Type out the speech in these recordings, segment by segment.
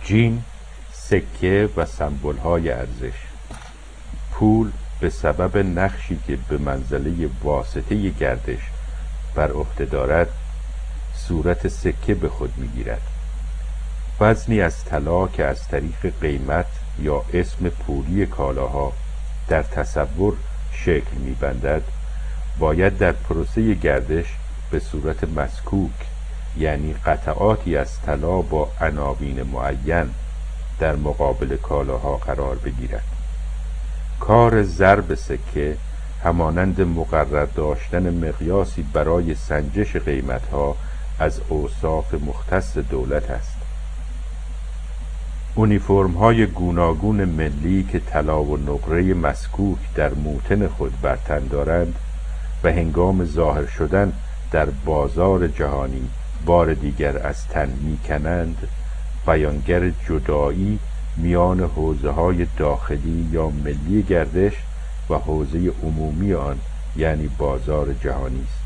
جین، سکه و سمبول‌های ارزش. پول به سبب نقشی که به منزله واسطه گردش بر عهده دارد صورت سکه به خود می‌گیرد. وزنی از طلا که از طریق قیمت یا اسم پولی کالاها در تصور شکل می‌بندد باید در پروسه گردش به صورت مسکوک، یعنی قطعاتی از طلا با عناوین معین در مقابل کالاها قرار بگیرد. کار ضرب سکه همانند مقرر داشتن مقیاسی برای سنجش قیمتها از اوصاف مختص دولت است. اونیفرم‌های گوناگون ملی که طلا و نقره مسکوک در موطن خود بر تن دارند و هنگام ظاهر شدن در بازار جهانی بار دیگر از تن می‌کنند، بیانگر جدایی میان حوزه‌های داخلی یا ملی گردش و حوزه عمومی آن، یعنی بازار جهانی است.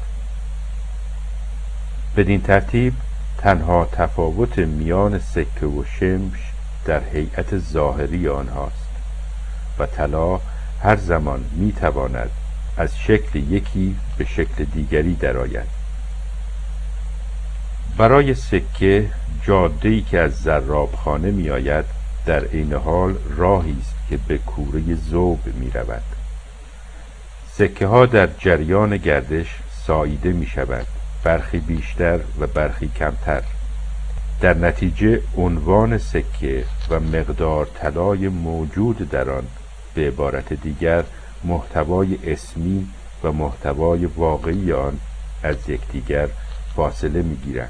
بدین ترتیب تنها تفاوت میان سکه و شمش در هیئت ظاهری آنهاست و طلا هر زمان میتواند از شکل یکی به شکل دیگری درآید. برای سکه جاده‌ای که از زرابخانه می آید در عین حال راهی است که به کوره ذوب می رود. سکه ها در جریان گردش ساییده می شود، برخی بیشتر و برخی کمتر. در نتیجه عنوان سکه و مقدار طلای موجود در آن، به عبارت دیگر محتوای اسمی و محتوای واقعی آن، از یکدیگر فاصله می گیرند.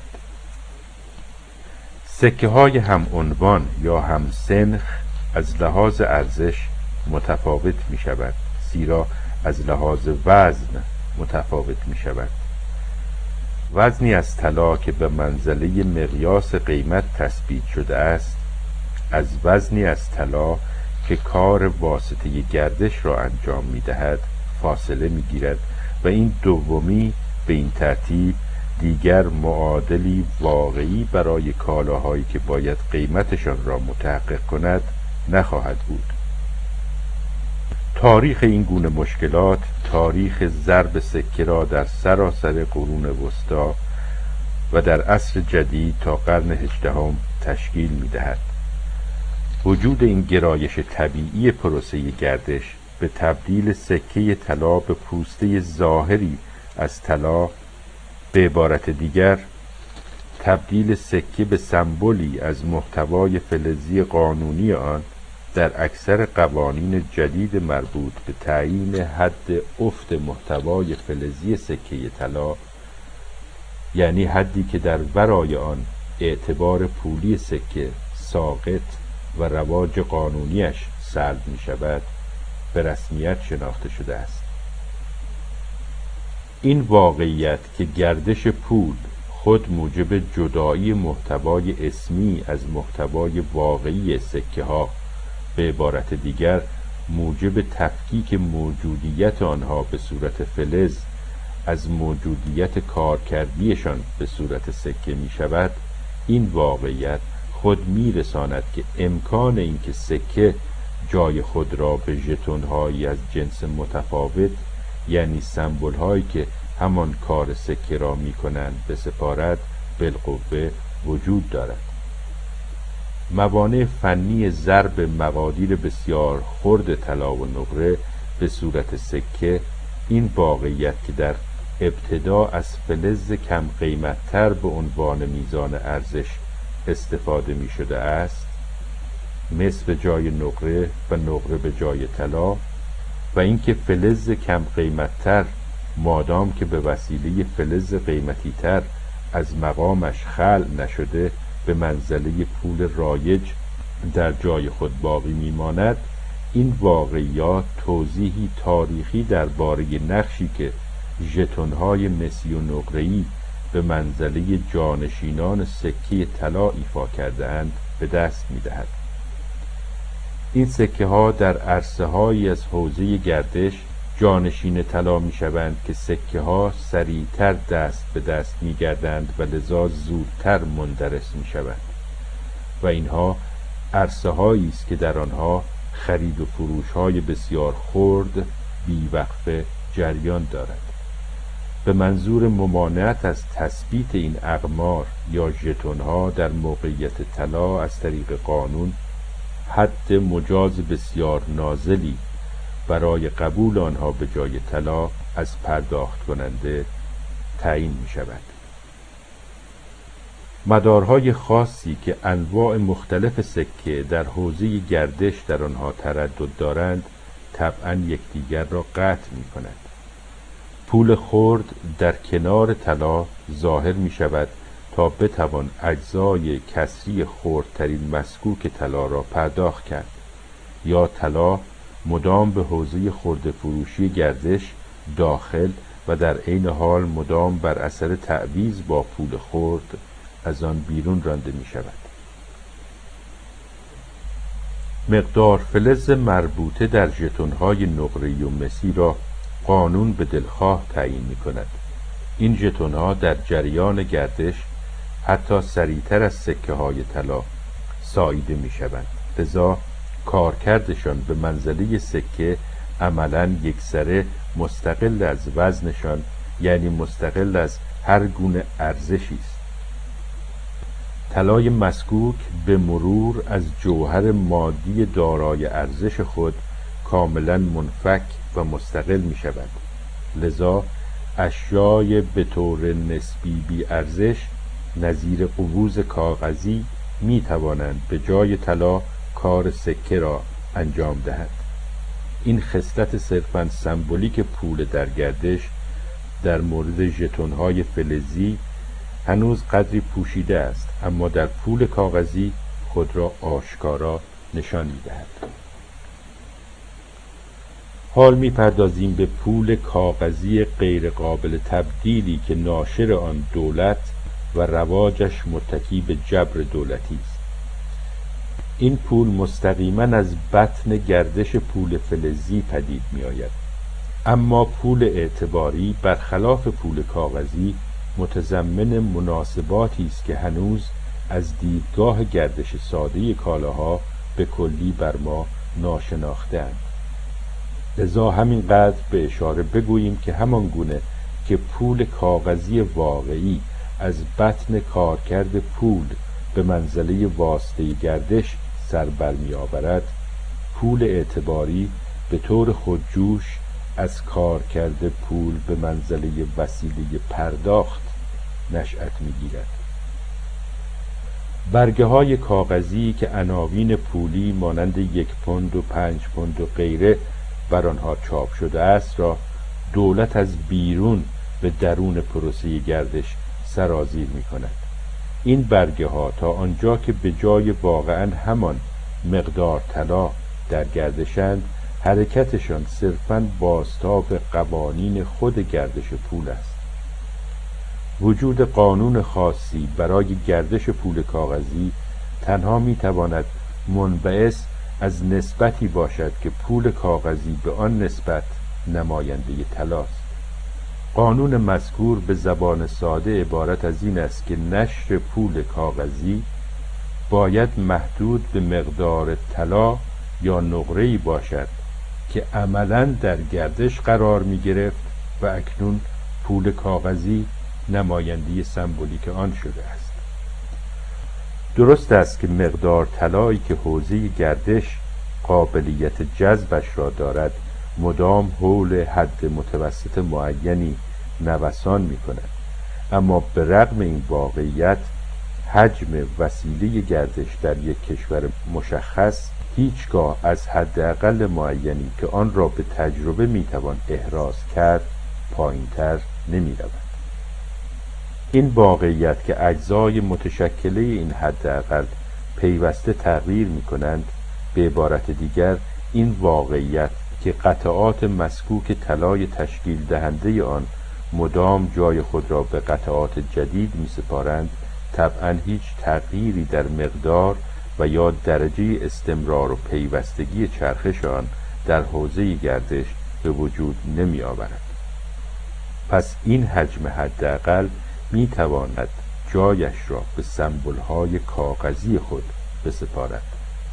سکه های هم عنوان یا هم سنخ از لحاظ ارزش متفاوت می شود، زیرا از لحاظ وزن متفاوت می شود. وزنی از طلا که به منزله مقیاس قیمت تثبیت شده است از وزنی از طلا که کار واسطه گردش را انجام می دهد فاصله می گیرد و این دومی به این ترتیب دیگر معادلی واقعی برای کالاهایی که باید قیمتشان را متحقق کند نخواهد بود. تاریخ این گونه مشکلات تاریخ ضرب سکه را در سراسر قرون وسطی و در عصر جدید تا قرن 18 تشکیل می دهد. وجود این گرایش طبیعی پروسه گردش به تبدیل سکه طلا به پوسته ظاهری از طلا، به عبارت دیگر تبدیل سکه به سمبولی از محتوای فلزی قانونی آن، در اکثر قوانین جدید مربوط به تعیین حد افت محتوای فلزی سکه طلا، یعنی حدی که در ورای آن اعتبار پولی سکه ساقط و رواج قانونیش سلب می شود، به رسمیت شناخته شده است. این واقعیت که گردش پول خود موجب جدایی محتوای اسمی از محتوای واقعی سکه ها، به عبارت دیگر موجب تفکیک موجودیت آنها به صورت فلز از موجودیت کارکردیشان به صورت سکه می شود، این واقعیت خود می رساند که امکان اینکه سکه جای خود را به ژتون‌هایی از جنس متفاوت، یعنی سمبول‌هایی که همان کار سکه را می کنند، بسپارد بالقوه وجود دارد. موانع فنی ضرب مقادیر بسیار خرد طلا و نقره به صورت سکه این واقعیت که در ابتدا از فلز کم قیمت‌تر به عنوان میزان ارزش استفاده می شده است، مس به جای نقره و نقره به جای طلا، و اینکه فلز کم قیمت‌تر مادام که به وسیله فلز قیمتی‌تر از مقامش خلع نشده به منزله پول رایج در جای خود باقی میماند، این واقعیات توضیحی تاریخی درباره نقشی که ژتون‌های مسی و نقره‌ای به منزله جانشینان سکه طلا ایفا کرده‌اند به دست می‌دهد. این سکه ها در عرصه هایی از حوزه گردش جانشین طلا می شوند که سکه ها سریعتر دست به دست می گردند و لذا زودتر مندرس می شوند و اینها عرصه‌هایی است که در آنها خرید و فروش‌های بسیار خرد بی‌وقفه جریان دارد. به منظور ممانعت از تثبیت این اقمار یا ژتون‌ها در موقعیت طلا از طریق قانون حد مجاز بسیار نازلی برای قبول آنها به جای طلا از پرداخت کننده تعیین می شود. مدارهای خاصی که انواع مختلف سکه در حوزه گردش در آنها تردد دارند طبعاً یکدیگر را قطع می کنند. پول خرد در کنار طلا ظاهر می شود تا بتوان اجزای کسری خردترین مسکوک طلا را پرداخت کرد، یا طلا مدام به حوزه خرده فروشی گردش داخل و در عین حال مدام بر اثر تعویض با پول خرد از آن بیرون رانده می شود. مقدار فلز مربوطه در ژتون‌های نقره‌ای و مسی را قانون به دلخواه تعیین می کند. این ژتون‌ها در جریان گردش حتی سریعتر از سکه های طلا ساییده می شوند، لذا کارکردشان به منزله سکه عملاً یکسره مستقل از وزنشان، یعنی مستقل از هر گونه ارزشی است. طلای مسکوک به مرور از جوهر مادی دارای ارزش خود کاملاً منفک و مستقل می شود، لذا اشیای به طور نسبی بی ارزش نظیر قووز کاغذی می توانند به جای طلا کار سکه را انجام دهند. این خصلت صرفاً سمبولیک پول در گردش در مورد ژتون‌های فلزی هنوز قدری پوشیده است، اما در پول کاغذی خود را آشکارا نشان می‌دهد. حال می‌پردازیم به پول کاغذی غیر قابل تبدیلی که ناشر آن دولت و رواجش متکی به جبر دولتی است. این پول مستقیما از بطن گردش پول فلزی پدید می‌آید، اما پول اعتباری برخلاف پول کاغذی متضمن مناسباتی است که هنوز از دیدگاه گردش ساده کالاها به کلی بر ما ناشناخته‌اند. لذا همینقدر به اشاره بگوییم که همان گونه که پول کاغذی واقعی از بطن کارکرد پول به منزله واسطه گردش سر برمی آورد، پول اعتباری به طور خودجوش از کارکرد پول به منزله وسیله پرداخت نشأت می‌گیرد. برگه های کاغذی که عناوین پولی مانند 1 پوند و 5 پوند و غیره بر آنها چاپ شده است را دولت از بیرون به درون پروسه گردش سرازیر می‌کند. این برگه ها تا آنجا که به جای واقعاً همان مقدار طلا در گردشند، حرکتشان صرفاً بازتاب قوانین خود گردش پول است. وجود قانون خاصی برای گردش پول کاغذی تنها میتواند منبعث از نسبتی باشد که پول کاغذی به آن نسبت نماینده طلاست. قانون مذکور به زبان ساده عبارت از این است که نشر پول کاغذی باید محدود به مقدار طلا یا نقره‌ای باشد که عملاً در گردش قرار می گرفت و اکنون پول کاغذی نماینده سمبولیک آن شده است. درست است که مقدار طلایی که حوزه گردش قابلیت جذبش را دارد مدام حول حد متوسط معینی نوسان می کند، اما به رغم این واقعیت حجم وسیله گردش در یک کشور مشخص هیچگاه از حداقل معینی که آن را به تجربه میتوان احراز کرد پایینتر نمی رود. این واقعیت که اجزای متشکله این حداقل پیوسته تغییر می کنند، به عبارت دیگر این واقعیت که قطعات مسکوک طلای تشکیل دهنده آن مدام جای خود را به قطعات جدید می سپارند، طبعاً هیچ تغییری در مقدار و یا درجه استمرار و پیوستگی چرخش آن در حوزه گردش به وجود نمی آورد. پس این حجم حداقل می تواند جایش را به سمبول‌های کاغذی خود بسپارد.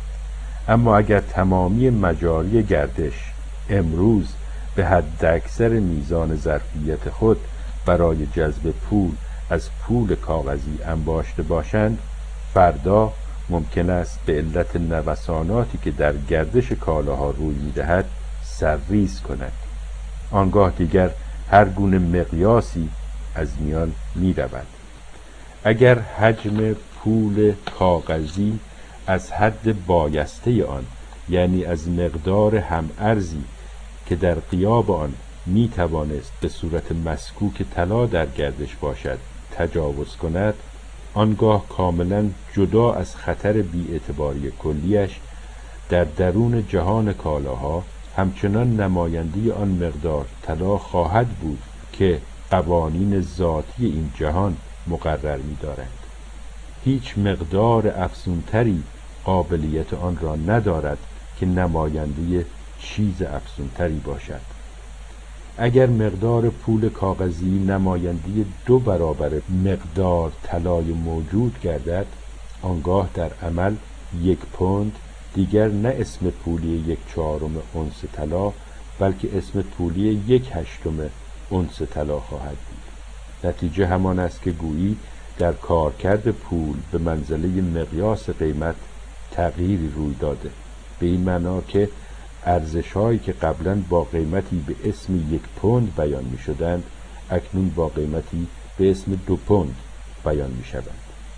اما اگر تمامی مجاری گردش امروز به حد اکثر میزان ظرفیت خود برای جذب پول از پول کاغذی انباشته باشند، فردا ممکن است به علت نوساناتی که در گردش کالاها روی می‌دهد سرریز کند. آنگاه دیگر هر گونه مقیاسی از میان می‌رود. اگر حجم پول کاغذی از حد بایسته آن، یعنی از مقدار هم‌ارزی که در غیاب آن میتوانست به صورت مسکوک طلا در گردش باشد تجاوز کند، آنگاه کاملا جدا از خطر بی‌اعتباری کلیش در درون جهان کالاها همچنان نماینده آن مقدار طلا خواهد بود که قوانین ذاتی این جهان مقرر می‌دارند. هیچ مقدار افزونتری قابلیت آن را ندارد که نماینده چیز افزونتری باشد. اگر مقدار پول کاغذی نماینده 2 برابر مقدار طلای موجود گردد، آنگاه در عمل 1 پوند دیگر نه اسم پولی 1/4 اونس طلا، بلکه اسم پولی 1/8 اونس طلا خواهد بود. نتیجه همان است که گویی در کارکرد پول به منزله مقیاس قیمت تغییری روی داده، به این معنا که ارزش‌هایی که قبلاً با قیمتی به اسم 1 پوند بیان می‌شدند، اکنون با قیمتی به اسم 2 پوند بیان می‌شوند.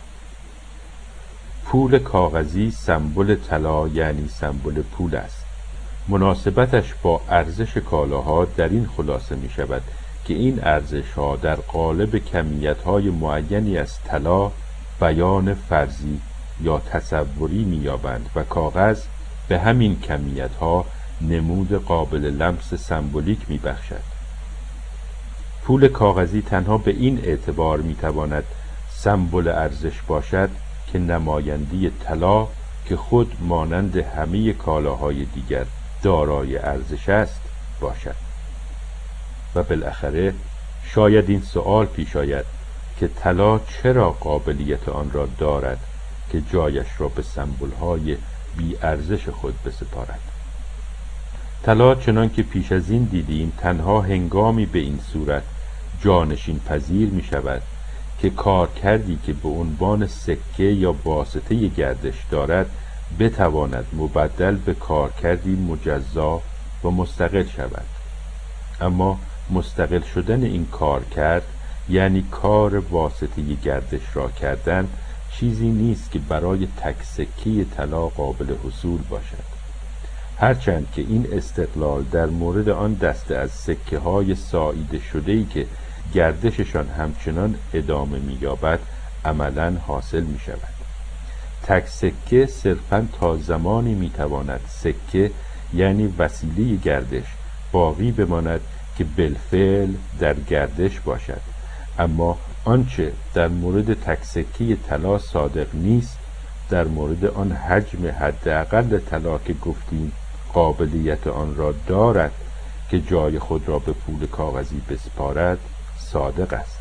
پول کاغذی سمبل طلا یعنی سمبل پول است. مناسبتش با ارزش کالاها در این خلاصه می‌شود که این ارزش‌ها در قالب کمیت‌های معینی از طلا بیان فرضی یا تصوری می‌یابند و کاغذ به همین کمیت‌ها نمود قابل لمس سمبولیک می‌بخشد. پول کاغذی تنها به این اعتبار می‌تواند سمبل ارزش باشد که نماینده طلا که خود مانند همه کالاهای دیگر دارای ارزش است باشد. و بالاخره شاید این سؤال پیش آید که طلا چرا قابلیت آن را دارد که جایش را به سمبول‌های بی ارزش خود بسپارد. طلا چنان که پیش از این دیدیم تنها هنگامی به این صورت جانشین پذیر می شود که کارکردی که به عنوان سکه یا واسطه گردش دارد بتواند مبدل به کارکردی مجزا و مستقل شود. اما مستقل شدن این کارکرد یعنی کار واسطه گردش را کردن چیزی نیست که برای تک سکه طلا قابل حصول باشد. هرچند که این استقلال در مورد آن دسته از سکه های ساییده شده‌ای که گردششان همچنان ادامه می‌یابد عملاً حاصل می‌شود. تک سکه صرفاً تا زمانی می‌تواند سکه یعنی وسیله گردش باقی بماند که بالفعل در گردش باشد، اما آنچه در مورد تک سکه طلا صادق نیست در مورد آن حجم حداقل طلا که گفتیم قابلیت آن را دارد که جای خود را به پول کاغذی بسپارد صادق است.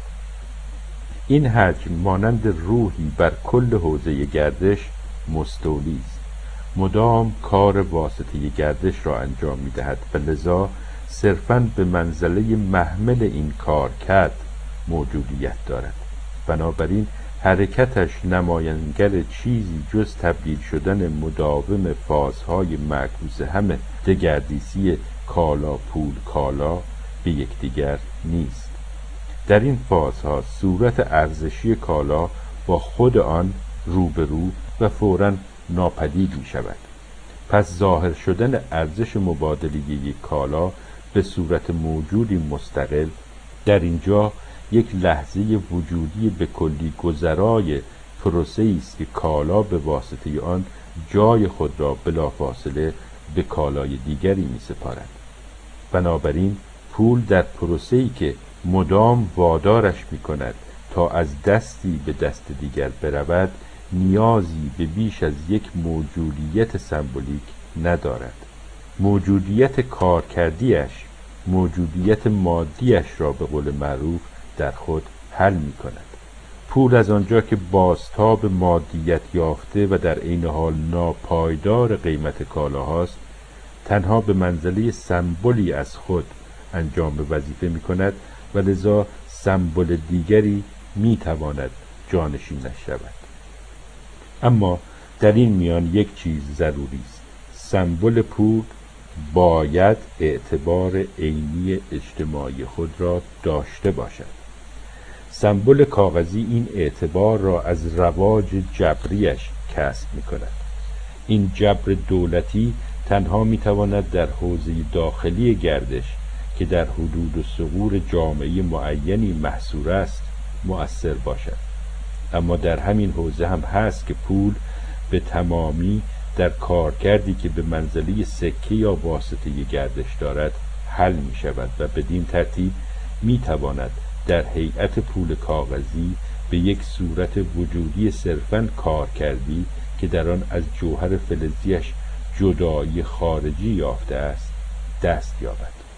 این حجم مانند روحی بر کل حوزه گردش مستولی است، مدام کار واسطه گردش را انجام می‌دهد و لذا صرفاً به منزله محمل این کار کرد موجودیت دارد. بنابراین حرکتش نمایانگر چیزی جز تبدیل شدن مداوم فازهای معکوس هم دگردیسی کالا پول کالا به یکدیگر نیست. در این فازها صورت ارزشی کالا با خود آن روبرو و فوراً ناپدید می شود. پس ظاهر شدن ارزش مبادله یک کالا به صورت موجودی مستقل در اینجا یک لحظه وجودی به کلی گذرای پروسه‌ای است که کالا به واسطه آن جای خود را بلافاصله به کالای دیگری می سپارد. بنابراین پول در پروسه‌ای که مدام وادارش می کند تا از دستی به دست دیگر برود نیازی به بیش از یک موجودیت سمبولیک ندارد. موجودیت کارکردیش موجودیت مادیش را به قول معروف در خود حل می کند. پول از آنجا که بازتاب مادیت یافته و در عین حال ناپایدار قیمت کالاهاست، تنها به منزله سمبولی از خود انجام وظیفه می کند و لذا سمبل دیگری می تواند جانشینش شود. اما در این میان یک چیز ضروری است: سمبل پول باید اعتبار عینی اجتماعی خود را داشته باشد. سمبل کاغذی این اعتبار را از رواج جبریش کسب می کند. این جبر دولتی تنها می تواند در حوزه داخلی گردش که در حدود و ثغور جامعه معینی محصور است مؤثر باشد. اما در همین حوزه هم هست که پول به تمامی در کارکردی که به منزله سکه یا واسطه گردش دارد حل می شود و بدین ترتیب می تواند در هیئت پول کاغذی به یک صورت وجودی صرفاً کارکردی که در آن از جوهر فلزیش جدایی خارجی یافته است دست یابد.